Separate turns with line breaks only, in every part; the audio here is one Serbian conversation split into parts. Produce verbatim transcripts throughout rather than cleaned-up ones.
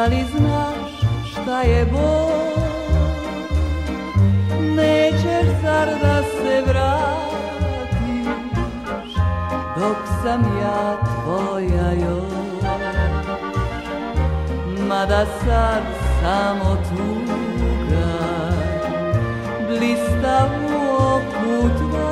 Da li znaš šta je bol? Nećeš zar da se vratiš dok sam ja tvoja još? Mada sad samo tuga blista u oku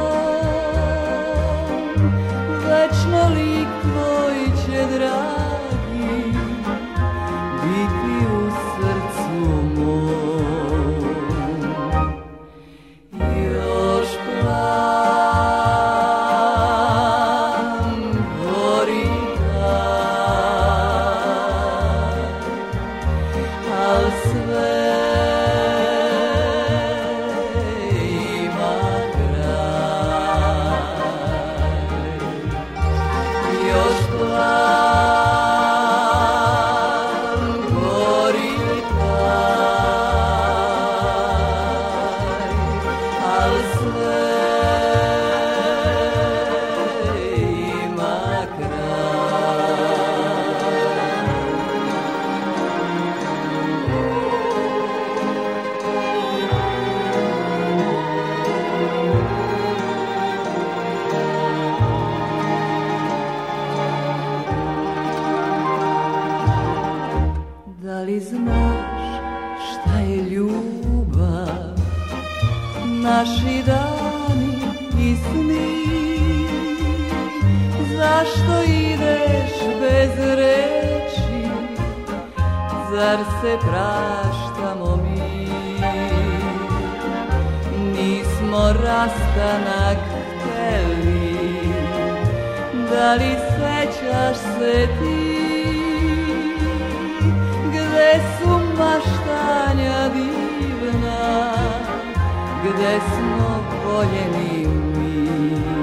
tvom, večno lik tvoj će dragi biti u srcu mom. Još plan gori taj, al sve ima kraj. Još plan gori taj, al sve ima kraj. Da li znaš šta je ljubav, naši dani i sni? Zašto ideš bez reči, zar se praštamo mi? Nismo rastanak hteli, da li sećaš se ti? Gde su maštanja divna, gde smo voljeni mi?